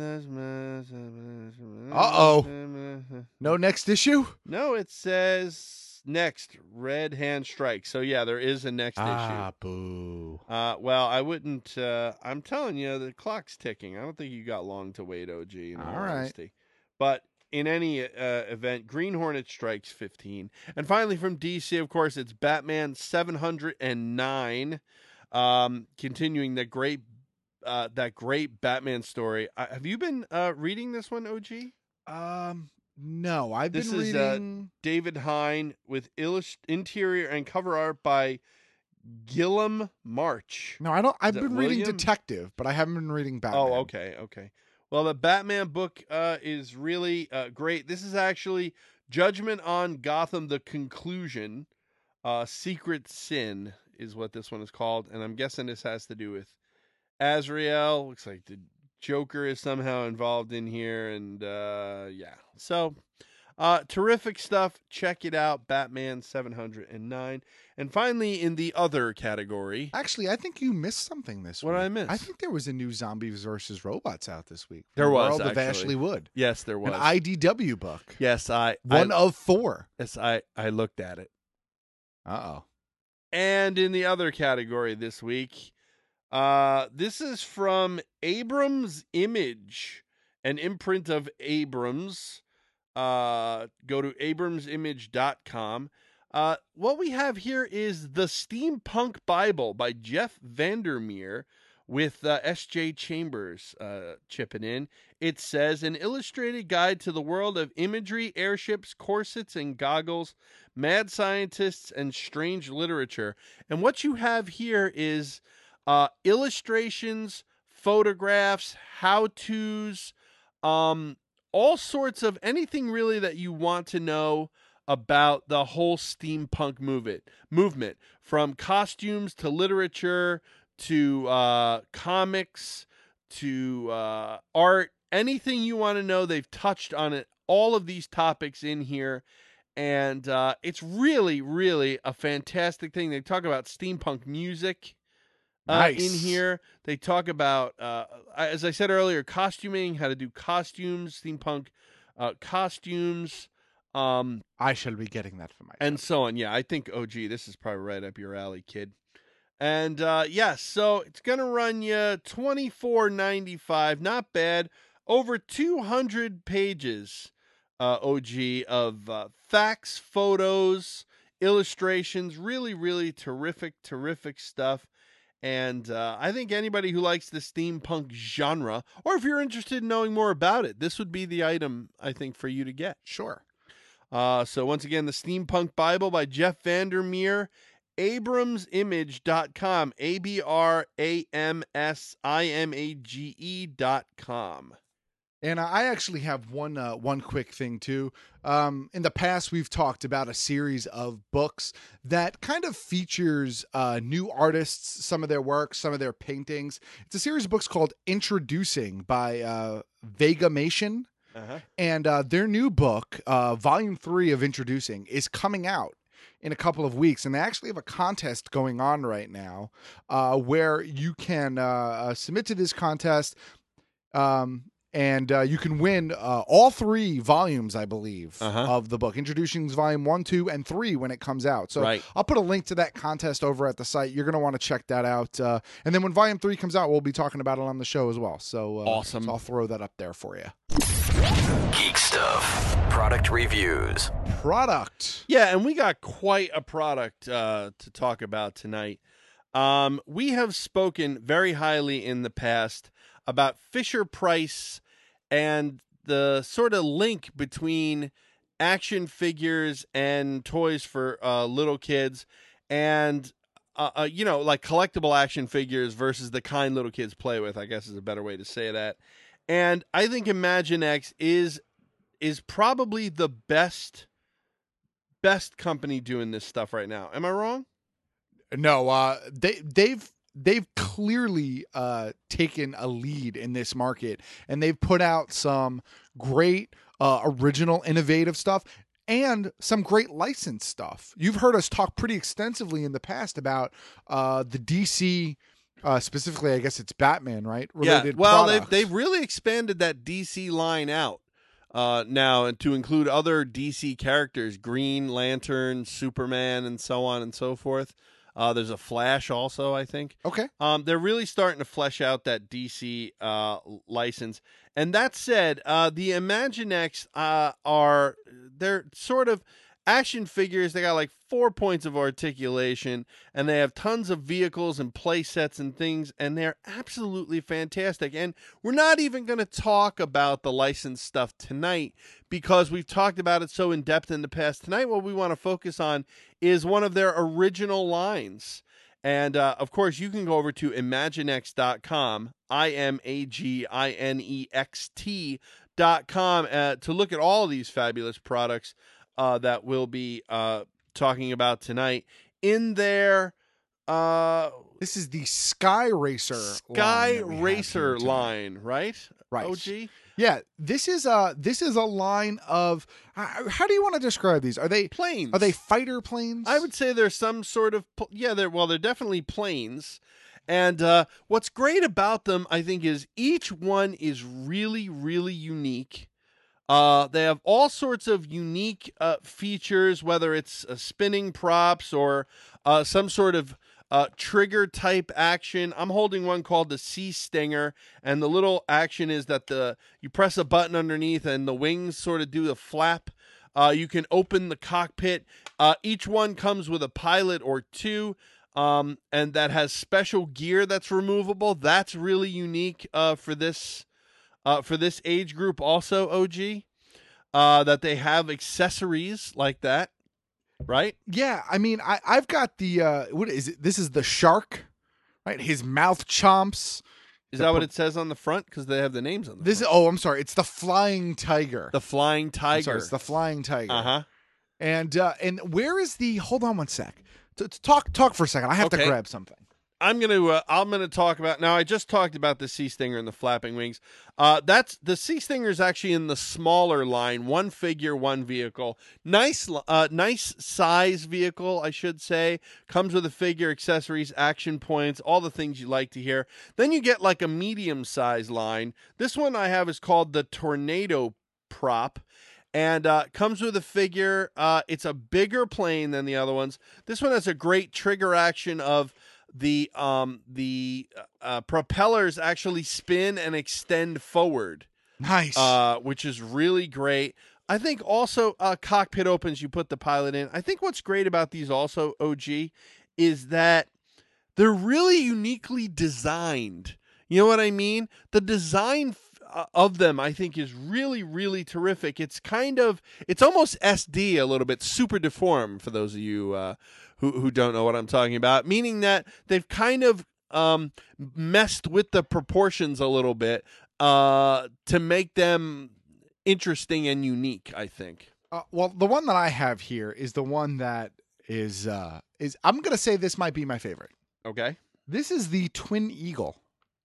Uh-oh. No next issue? No, it says next, Red Hand Strike. So, yeah, there is a next Ah, issue. boo. Uh, well, I wouldn't, uh, I'm telling you, the clock's ticking. I don't think you got long to wait, O G. In all All right. honesty. But in any uh, event, Green Hornet strikes fifteen. And finally from D C, of course, it's Batman seven hundred nine, um, continuing that great uh, that great Batman story. Uh, have you been uh, reading this one, O G? Um, no, I've this been is, reading. Uh, David Hine with illust- interior and cover art by Gilliam March. No, I don't. I've Is it been reading William? Detective, but I haven't been reading Batman. Oh, okay, okay. Well, the Batman book uh, is really uh, great. This is actually Judgment on Gotham, the conclusion. Uh, Secret Sin is what this one is called, and I'm guessing this has to do with Azrael. Looks like the Joker is somehow involved in here, and uh, yeah. So, uh, terrific stuff. Check it out, Batman seven hundred nine. And finally, in the other category, Actually, I think you missed something this What week. did I miss? I think there was a new Zombies versus Robots out this week. There The was, World of actually. Ashley Wood. Yes, there was. An I D W book. yes, I One I, of four. yes, I I looked at it. Uh oh. And in the other category this week, uh, this is from Abrams Image, an imprint of Abrams. Uh, go to abrams image dot com. Uh, what we have here is the Steampunk Bible by Jeff Vandermeer with uh, S J Chambers uh, chipping in. It says, an illustrated guide to the world of imagery, airships, corsets, and goggles, mad scientists, and strange literature. And what you have here is uh, illustrations, photographs, how-tos, um, all sorts of anything really that you want to know about the whole steampunk movement, movement from costumes to literature to uh, comics to uh, art, anything you want to know. They've touched on it, all of these topics in here. And uh, it's really, really a fantastic thing. They talk about steampunk music uh, Nice. in here. They talk about, uh, as I said earlier, costuming, how to do costumes, steampunk uh, costumes. Um, I shall be getting that for my. and so on. Yeah, I think, O G, this is probably right up your alley, kid. And uh, yes, yeah, so it's gonna run you twenty-four ninety-five. Not bad. Over two hundred pages, uh, O G, of uh, facts, photos, illustrations. Really, really terrific, terrific stuff. And uh, I think anybody who likes the steampunk genre, or if you're interested in knowing more about it, this would be the item I think for you to get. Sure. Uh, so once again, the Steampunk Bible by Jeff Vandermeer, abrams image dot com, A B R A M S I M A G E dot com. And I actually have one uh, one quick thing too. Um, in the past, we've talked about a series of books that kind of features uh, new artists, some of their work, some of their paintings. It's a series of books called Introducing by uh, Vegamation. Uh-huh. And uh, their new book, uh, volume three of Introducing, is coming out in a couple of weeks. And they actually have a contest going on right now uh, where you can uh, uh, submit to this contest. Um, and uh, you can win uh, all three volumes, I believe, Uh-huh. of the book. Introducing volume one, two, and three when it comes out. So Right. I'll put a link to that contest over at the site. You're going to want to check that out. Uh, and then when volume three comes out, we'll be talking about it on the show as well. So, uh, Awesome. so I'll throw that up there for you. Geek Stuff. Product reviews. Product. Yeah, and we got quite a product uh, to talk about tonight. Um, we have spoken very highly in the past about Fisher-Price and the sort of link between action figures and toys for uh, little kids and, uh, uh, you know, like collectible action figures versus the kind little kids play with, I guess is a better way to say that. And I think Imaginext is is probably the best best company doing this stuff right now. Am I wrong? No, uh, they they've they've clearly uh, taken a lead in this market, and they've put out some great uh, original, innovative stuff and some great licensed stuff. You've heard us talk pretty extensively in the past about uh, the D C. Uh, specifically, I guess it's Batman, right? Related yeah. Well, products. they've they've really expanded that D C line out uh, now, and to include other D C characters, Green Lantern, Superman, and so on and so forth. Uh, there's a Flash also, I think. Okay. Um, they're really starting to flesh out that D C uh, license. And that said, uh, the Imaginext uh, are they're sort of action figures. They got like four points of articulation, and they have tons of vehicles and play sets and things, and they're absolutely fantastic. And we're not even going to talk about the licensed stuff tonight because we've talked about it so in depth in the past. Tonight, what we want to focus on is one of their original lines. And, uh, of course, you can go over to Imaginext dot com, I M A G I N E X T dot com, uh, to look at all of these fabulous products uh, that we'll be uh, talking about tonight. In their... Uh, this is the Sky Racer Sky line Racer line, right? Right. O G? Yeah, this is a this is a line of uh, how do you want to describe these? Are they planes? Are they fighter planes? I would say there's some sort of yeah. They're well, they're definitely planes. And uh, what's great about them, I think, is each one is really, really unique. Uh, they have all sorts of unique uh, features, whether it's uh, spinning props or uh, some sort of Uh, trigger type action. I'm holding one called the Sea Stinger, and the little action is that the you press a button underneath and the wings sort of do the flap. Uh, you can open the cockpit. Uh, each one comes with a pilot or two, um, and that has special gear that's removable. That's really unique uh, for this uh, for this age group. Also, O G, uh, that they have accessories like that. Right? Yeah, I mean, I, I've got the, uh, what is it? This is the shark, right? His mouth chomps. Is that what it says on the front? Because they have the names on the this front. Is, oh, I'm sorry. It's the Flying Tiger. The Flying Tiger. I'm sorry, it's the Flying Tiger. Uh-huh. And, uh, and where is the, hold on one sec. To, to talk, talk for a second. I have Okay. to grab something. I'm gonna uh, I'm gonna talk about now. I just talked about the Sea Stinger and the flapping wings. Uh, that's the Sea Stinger is actually in the smaller line, one figure, one vehicle. Nice, uh, nice size vehicle, I should say. Comes with a figure, accessories, action points, all the things you like to hear. Then you get like a medium size line. This one I have is called the Tornado Prop. And uh, comes with a figure. Uh, it's a bigger plane than the other ones. This one has a great trigger action of the um the uh, propellers actually spin and extend forward. Nice. Uh, which is really great. I think also uh, cockpit opens. You put the pilot in. I think what's great about these also, O G, is that they're really uniquely designed. You know what I mean? The design of them, I think, is really, really terrific. It's kind of, it's almost S D a little bit, super deformed for those of you uh, who who don't know what I'm talking about. Meaning that they've kind of um, messed with the proportions a little bit uh, to make them interesting and unique, I think. Uh, well, the one that I have here is the one that is uh, is I'm gonna say this might be my favorite. Okay. This is the Twin Eagle.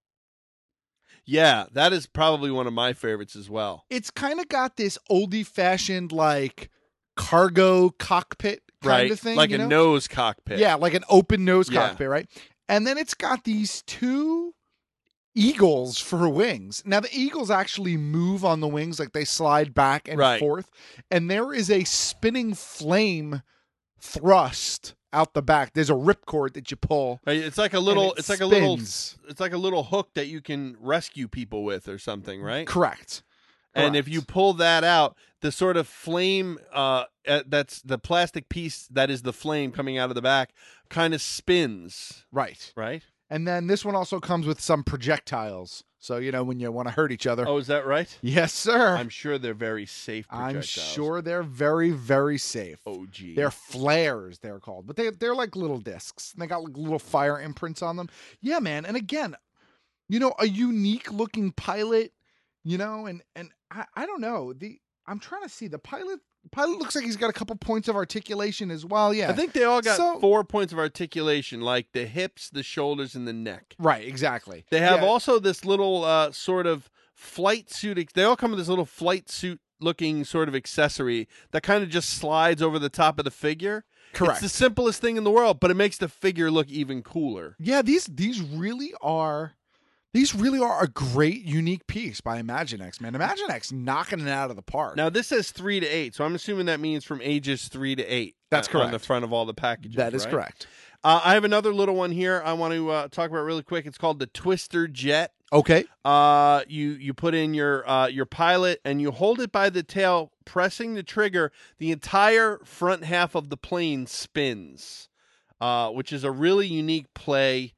Yeah, that is probably one of my favorites as well. It's kind of got this oldie-fashioned, like, cargo cockpit kind right. of thing. Like you a know? nose cockpit. Yeah, like an open nose Yeah. cockpit, right? And then it's got these two eagles for wings. Now, the eagles actually move on the wings, like they slide back and Right. forth. And there is a spinning flame thrust out the back. There's a ripcord that you pull. Right, It's like a little. it It's like a little. spins. It's like a little hook that you can rescue people with, or something, right? Correct. And if you pull that out, the sort of flame, uh, uh, that's the plastic piece that is the flame coming out of the back, kind of spins. Right. Right. And then this one also comes with some projectiles. So, you know, when you want to hurt each other. Oh, is that right? Yes, sir. I'm sure they're very safe projectiles. I'm sure they're very, very safe. O G. They're flares, they're called. But they, they're like little discs. They got like little fire imprints on them. Yeah, man. And again, you know, a unique looking pilot, you know, and, and I, I don't know. The I'm trying to see. The pilot pilot looks like he's got a couple points of articulation as well. Yeah. I think they all got So- four points of articulation, like the hips, the shoulders, and the neck. Right, exactly. They have Yeah. also this little uh, sort of flight suit. They all come with this little flight suit looking sort of accessory that kind of just slides over the top of the figure. Correct. It's the simplest thing in the world, but it makes the figure look even cooler. Yeah, these these really are these really are a great unique piece by Imaginext, man. Imaginext knocking it out of the park. Now, this says three to eight, so I'm assuming that means from ages three to eight. That's uh, On the correct. front of all the packages. That is right? correct. Uh, I have another little one here I want to uh, talk about really quick. It's called the Twister Jet. Okay. Uh, you you put in your uh, your pilot and you hold it by the tail, pressing the trigger. The entire front half of the plane spins, uh, which is a really unique play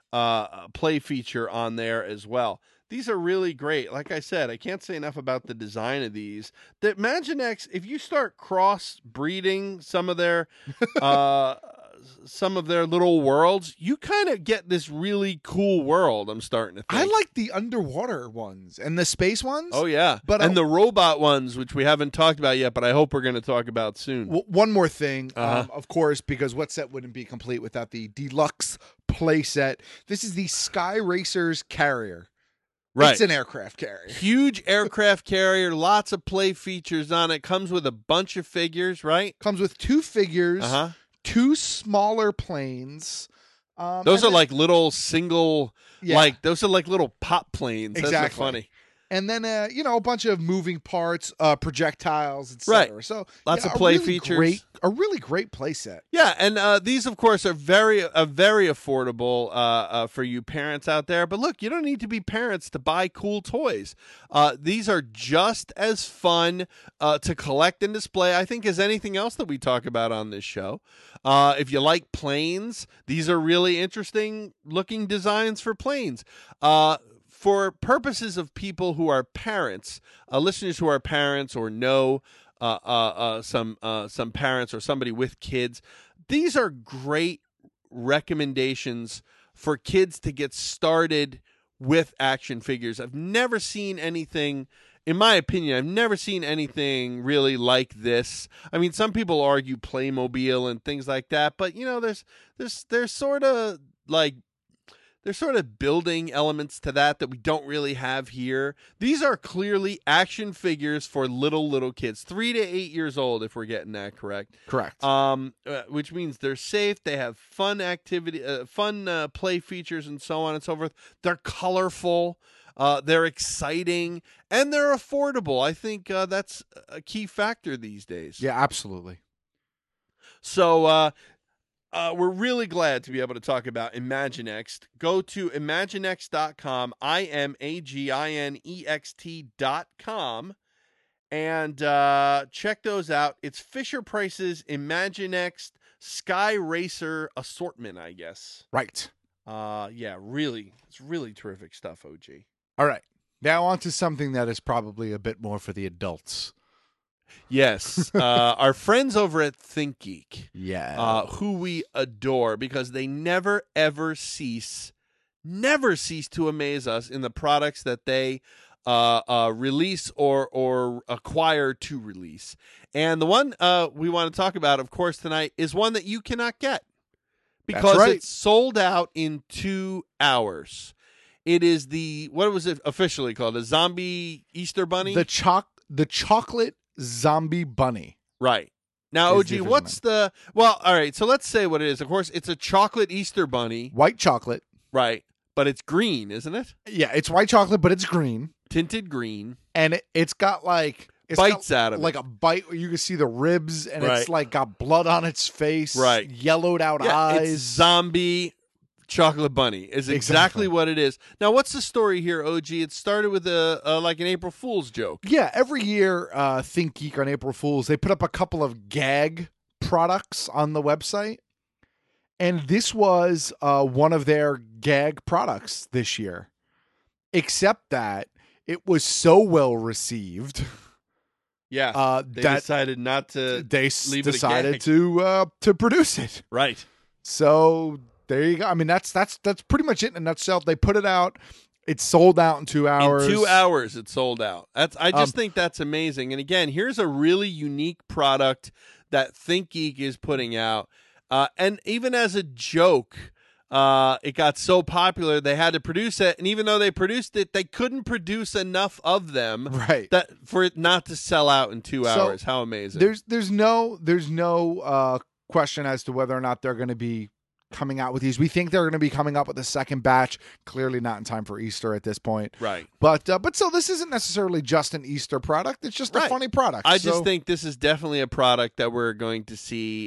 uh, play feature on there as well. These are really great. Like I said, I can't say enough about the design of these. The Imaginext, if you start cross breeding some of their uh, some of their little worlds, you kind of get this really cool world. I'm starting to think. I like the underwater ones and the space ones. Oh yeah, but and I, the robot ones, which we haven't talked about yet, but I hope we're going to talk about soon. W- one more thing, Uh-huh. um, of course, because what set wouldn't be complete without the deluxe play set? This is the Sky Racers carrier. Right. It's an aircraft carrier. Huge aircraft carrier, lots of play features on it. Comes with a bunch of figures, right? Comes with two figures, Uh-huh. two smaller planes. Um, Those and are then- like little single, Yeah. like those are like little pop planes. That's Exactly. so funny. And then, uh, you know, a bunch of moving parts, uh, projectiles, et Right. cetera. So Lots yeah, of a play really features. Great, a really great play set. Yeah, and uh, these, of course, are very, uh, very affordable uh, uh, for you parents out there. But look, you don't need to be parents to buy cool toys. Uh, these are just as fun uh, to collect and display, I think, as anything else that we talk about on this show. Uh, if you like planes, these are really interesting looking designs for planes. Uh, For purposes of people who are parents, uh, listeners who are parents or know uh, uh, uh, some uh, some parents or somebody with kids, these are great recommendations for kids to get started with action figures. I've never seen anything, in my opinion, I've never seen anything really like this. I mean, some people argue Playmobil and things like that, but you know, there's there's there's sort of like There's sort of building elements to that that we don't really have here. These are clearly action figures for little, little kids, three to eight years old, if we're getting that correct. Correct. Um, uh, which means they're safe. They have fun activity, uh, fun uh, play features, and so on and so forth. They're colorful. Uh, they're exciting, and they're affordable. I think uh, that's a key factor these days. Yeah, absolutely. So, uh, Uh, we're really glad to be able to talk about Imaginext. Go to Imaginext dot com, I M A G I N E X T dot com, and uh, check those out. It's Fisher Price's Imaginext Sky Racer assortment, I guess. Right. Uh, yeah, really. It's really terrific stuff, O G. All right. Now on to something that is probably a bit more for the adults. Yes, uh, our friends over at ThinkGeek, yeah, uh, who we adore because they never ever cease, never cease to amaze us in the products that they uh, uh, release or or acquire to release. And the one uh, we want to talk about, of course, tonight is one that you cannot get because right. it's sold out in two hours. It is the what was it officially called? A zombie Easter bunny? The choc the chocolate zombie bunny. Right. Now, Is O the G, official what's the well, all right, so let's say what it is. Of course, it's a chocolate Easter bunny. White chocolate. Right. But it's green, isn't it? Yeah, it's white chocolate, but it's green. Tinted green. And it, it's got like it's bites got out of like it. a bite where you can see the ribs and Right. it's like got blood on its face. Right. Yellowed out Yeah, eyes. it's zombie chocolate bunny is exactly, Exactly. what it is. Now, what's the story here, O G? It started with a, a like an April Fool's joke. Yeah, every year, uh, Think Geek on April Fools, they put up a couple of gag products on the website. And this was uh, one of their gag products this year. Except that it was so well received. Yeah, uh, they that decided not to they s- leave it a decided gag. to uh, to produce it. Right. So there you go. I mean, that's that's that's pretty much it in a nutshell. They put it out. It's sold out in two hours. In two hours, it sold out. That's I just Um, think that's amazing. And again, here's a really unique product that ThinkGeek is putting out. Uh, and even as a joke, uh, it got so popular they had to produce it. And even though they produced it, they couldn't produce enough of them, Right. That for it not to sell out in two So, hours. How amazing! There's there's no there's no uh, question as to whether or not they're going to be coming out with these. We think they're going to be coming up with a second batch. Clearly not in time for Easter at this point. Right. But uh, but so this isn't necessarily just an Easter product. It's just a Right. funny product. I So- just think this is definitely a product that we're going to see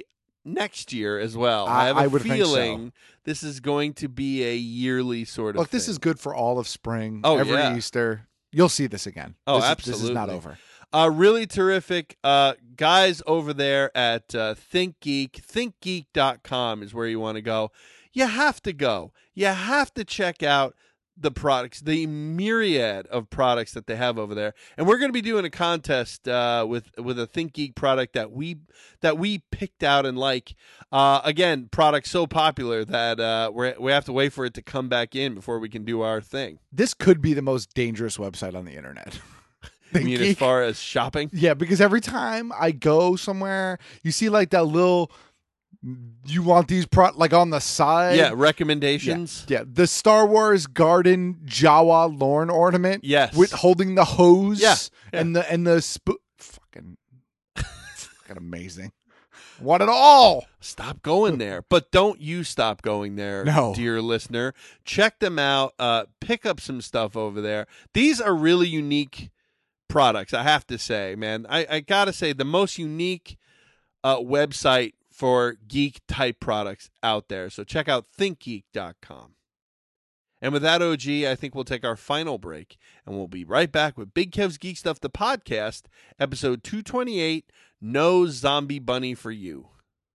next year as well. I- I, have a I would think so. feeling this is going to be a yearly sort of Look, this thing. is good for all of spring. Oh, every yeah. Easter. You'll see this again. Oh, this is- absolutely. This is not over. Uh, really terrific. Uh, guys over there at uh, Think Geek, think geek dot com is where you want to go. You have to go. You have to check out the products, the myriad of products that they have over there. And we're going to be doing a contest uh, with with a Think Geek product that we that we picked out and like. Uh, again, product so popular that uh, we we have to wait for it to come back in before we can do our thing. This could be the most dangerous website on the internet. I mean, as far as shopping? Yeah, because every time I go somewhere, you see like that little, you want these pro like on the side. Yeah, recommendations. Yeah, yeah. The Star Wars Garden Jawa Lorne ornament. Yes. With holding the hose. Yeah, yeah. And the and the sp- fucking fucking amazing. Want it all. Stop going there. But don't you stop going there, No. dear listener. Check them out. Uh, pick up some stuff over there. These are really unique products, I have to say, man. I, I got to say, the most unique uh, website for geek-type products out there. So check out think geek dot com. And with that, O G, I think we'll take our final break, and we'll be right back with Big Kev's Geek Stuff, the podcast, episode two twenty-eight, No Zombie Bunny for You.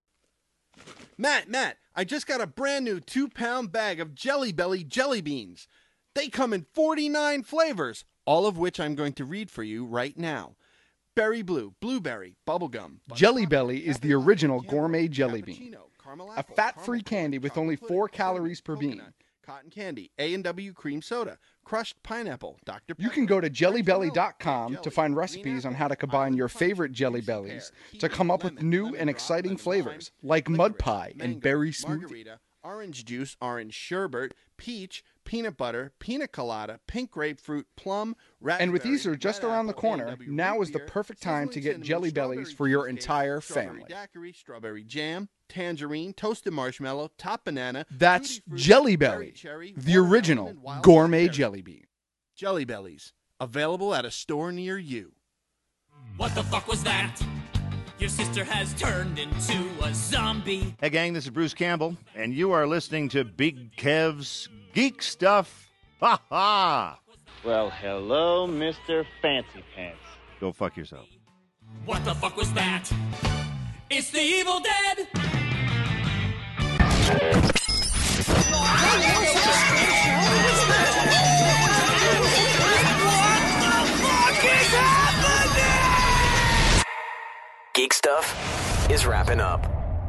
Matt, Matt, I just got a brand new two-pound bag of Jelly Belly jelly beans. They come in forty-nine flavors, all of which I'm going to read for you right now. Berry blue, blueberry, bubblegum. Jelly Belly is the original gourmet jelly bean. A fat-free candy with only four calories per bean. Cotton candy, A and W cream soda, crushed pineapple, Doctor You can go to jelly belly dot com to find recipes on how to combine your favorite Jelly Bellies to come up with new and exciting flavors like mud pie and berry smoothie. Margarita, orange juice, orange sherbet, peach, peanut butter, pina colada, pink grapefruit, plum, raspberry. And with Easter just around the corner, now is the perfect time to get Jelly Bellies for your entire family. Daiquiri, strawberry jam, tangerine, toasted marshmallow, top banana. That's Jelly Belly, the original gourmet jelly bean. Jelly Bellies, available at a store near you. What the fuck was that? Your sister has turned into a zombie. Hey, gang, this is Bruce Campbell, and you are listening to Big Kev's Geek Stuff. Ha ha! Well, hello, Mister Fancy Pants. Go fuck yourself. What the fuck was that? It's the Evil Dead! Geek Stuff is wrapping up.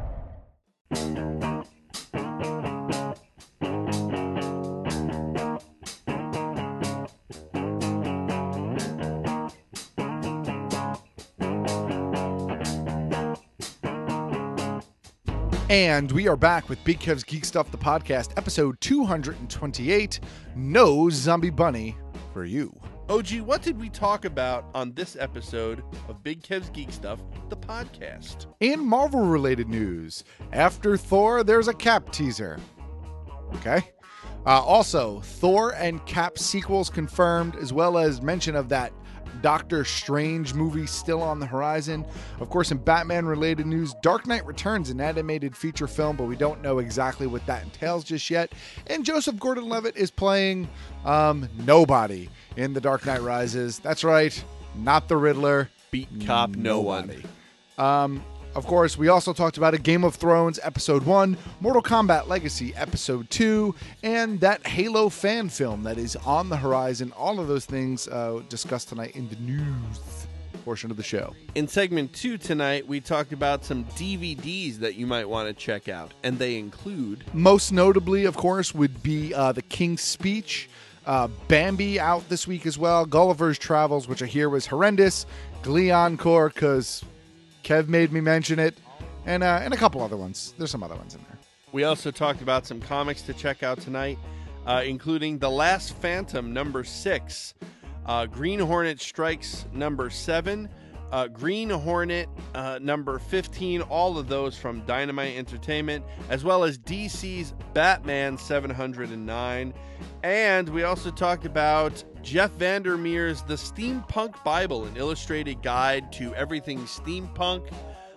And we are back with Big Kev's Geek Stuff, the podcast, episode two twenty-eight, No Zombie Bunny for You. O G, what did we talk about on this episode of Big Kev's Geek Stuff, the podcast? In Marvel-related news, after Thor, there's a Cap teaser. Okay. Uh, also, Thor and Cap sequels confirmed, as well as mention of that Doctor Strange movie still on the horizon. Of course, in Batman-related news, Dark Knight Returns, an animated feature film, but we don't know exactly what that entails just yet. And Joseph Gordon-Levitt is playing um, nobody in The Dark Knight Rises. That's right, not the Riddler. Beat cop, no one. Um, of course, we also talked about a Game of Thrones Episode one, Mortal Kombat Legacy Episode two, and that Halo fan film that is on the horizon. All of those things uh, discussed tonight in the news portion of the show. In segment two tonight, we talked about some D V Ds that you might want to check out, and they include... Most notably, of course, would be uh, The King's Speech, uh, Bambi out this week as well, Gulliver's Travels, which I hear was horrendous, Glee Encore, because Kev made me mention it, and uh, and a couple other ones. There's some other ones in there. We also talked about some comics to check out tonight, uh, including The Last Phantom, number six, uh, Green Hornet Strikes, number seven, uh, Green Hornet, uh, number fifteen, all of those from Dynamite Entertainment, as well as D C's Batman seven hundred nine. And we also talked about Jeff Vandermeer's The Steampunk Bible, an illustrated guide to everything steampunk.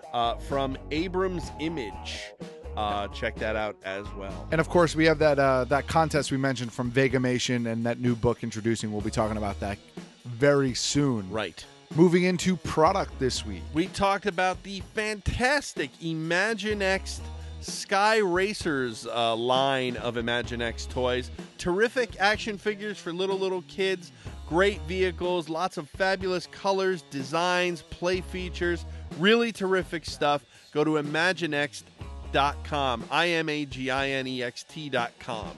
uh, from Abrams Image. Uh, check that out as well. And of course, we have that uh, that contest we mentioned from Vegamation and that new book introducing. We'll be talking about that very soon. Right. Moving into product this week. We talked about the fantastic Imaginext Sky Racers uh, line of Imaginext toys. Terrific action figures for little, little kids. Great vehicles. Lots of fabulous colors, designs, play features. Really terrific stuff. Go to Imaginext dot com. I M A G I N E X T dot com.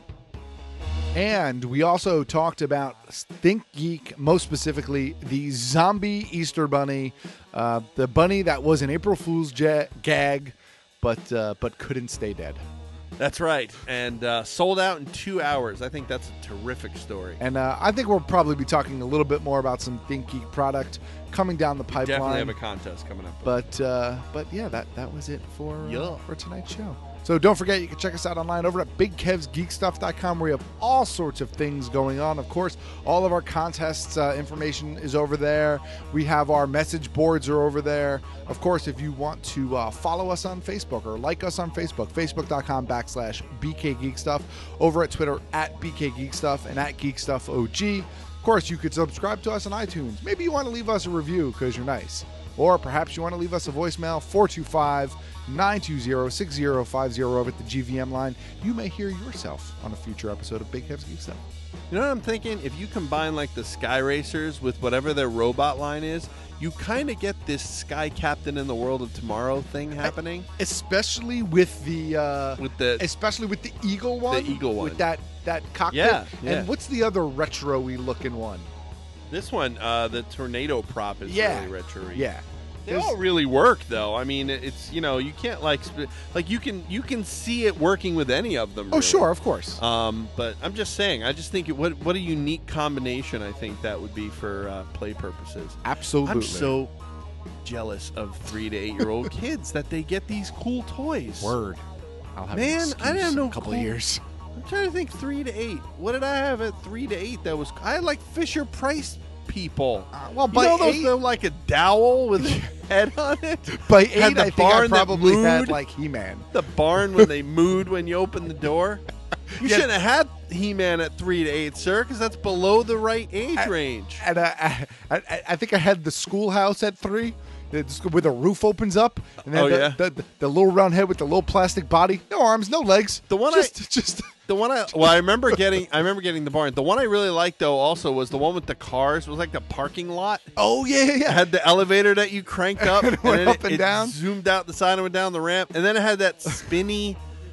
And we also talked about Think Geek, most specifically the zombie Easter bunny, uh, the bunny that was an April Fool's ja- gag, but uh, but couldn't stay dead. That's right, and uh, sold out in two hours. I think that's a terrific story. And uh, I think we'll probably be talking a little bit more about some Think Geek product coming down the pipeline. Definitely have a contest coming up. But uh, but yeah, that that was it for uh, yeah. for tonight's show. So don't forget, you can check us out online over at big kevs geek stuff dot com, where we have all sorts of things going on. Of course, all of our contests uh, information is over there. We have our message boards are over there. Of course, if you want to uh, follow us on Facebook or like us on Facebook, facebook dot com backslash B K Geek Stuff. Over at Twitter, at B K Geek Stuff and at Geek Stuff O G. Of course, you could subscribe to us on iTunes. Maybe you want to leave us a review because you're nice. Or perhaps you want to leave us a voicemail, four two five, nine two zero, six zero five zero over at the G V M line. You may hear yourself on a future episode of Big Kev's Geek Stuff. You know what I'm thinking? If you combine like the Sky Racers with whatever their robot line is, you kind of get this Sky Captain in the World of Tomorrow thing happening. I, especially with the uh, with the especially with the Eagle one. The Eagle one. With that that cockpit. Yeah, yeah. And what's the other retro-y looking one? This one, uh, the Tornado prop is yeah. really retro-y. Yeah. They all really work, though. I mean, it's, you know, you can't like sp- like you can you can see it working with any of them. Oh, really. sure, of course. Um, but I'm just saying, I just think it, what what a unique combination I think that would be for uh, play purposes. Absolutely. I'm so jealous of three to eight year old kids that they get these cool toys. Word. I'll have Man, I didn't know a couple cool- of years. I'm trying to think three to eight. What did I have at three to eight? That was I had like Fisher Price people. Uh, well, you by know those eight, they're like a dowel with a head on it. By eight, Had the I think barn I that probably had mooed. like He-Man. The barn when they mooed when you open the door. You Yeah. shouldn't have had He-Man at three to eight, sir, because that's below the right age I, range. And uh, I, I, I think I had the schoolhouse at three, it's where the roof opens up, and then Oh, the, yeah? the, the, the little round head with the little plastic body, no arms, no legs. The one just, I just the one I well I remember getting I remember getting the barn. The one I really liked though also was the one with the cars. It was like the parking lot. Oh yeah, yeah, yeah. It had the elevator that you cranked up And it went then up it, and it down. zoomed out the side and went down the ramp, and then it had that spinny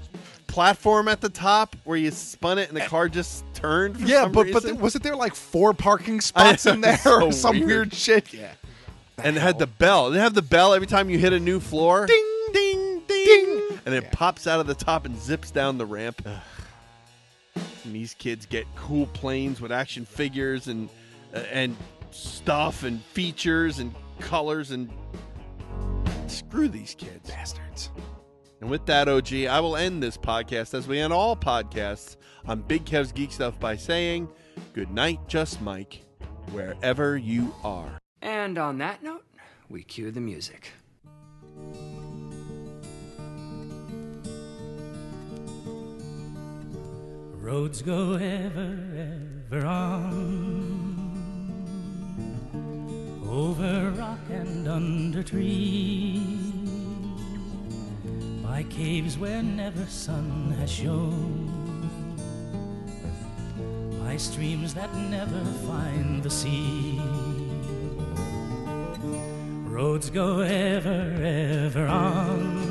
platform at the top where you spun it and the car just turned. For yeah, some but but reason. wasn't there like four parking spots in there so or some weird. weird shit? Yeah. And it had the bell. They have the bell every time you hit a new floor. Ding, ding, ding, and it pops out of the top and zips down the ramp. And these kids get cool planes with action figures and uh, and stuff and features and colors, and screw these kids, bastards. And with that, O G, I will end this podcast as we end all podcasts on Big Kev's Geek Stuff by saying, good night, Just Mike, wherever you are. And on that note, we cue the music. Roads go ever, ever on, over rock and under tree, by caves where never sun has shone, by streams that never find the sea. Roads go ever, ever on,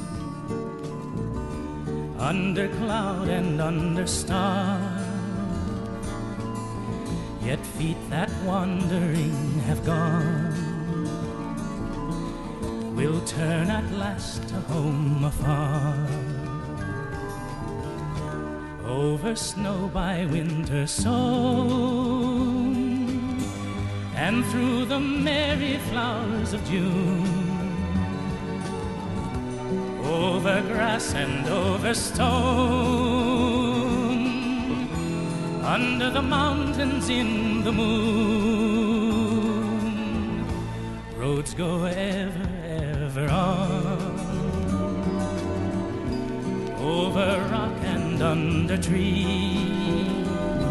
under cloud and under star, yet feet that wandering have gone will turn at last to home afar. Over snow by winter sown, and through the merry flowers of June, over grass and over stone, under the mountains in the moon, roads go ever, ever on, over rock and under tree,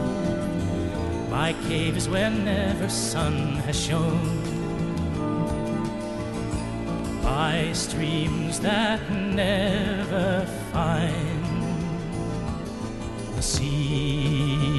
by caves where never sun has shone, by streams that never find the sea.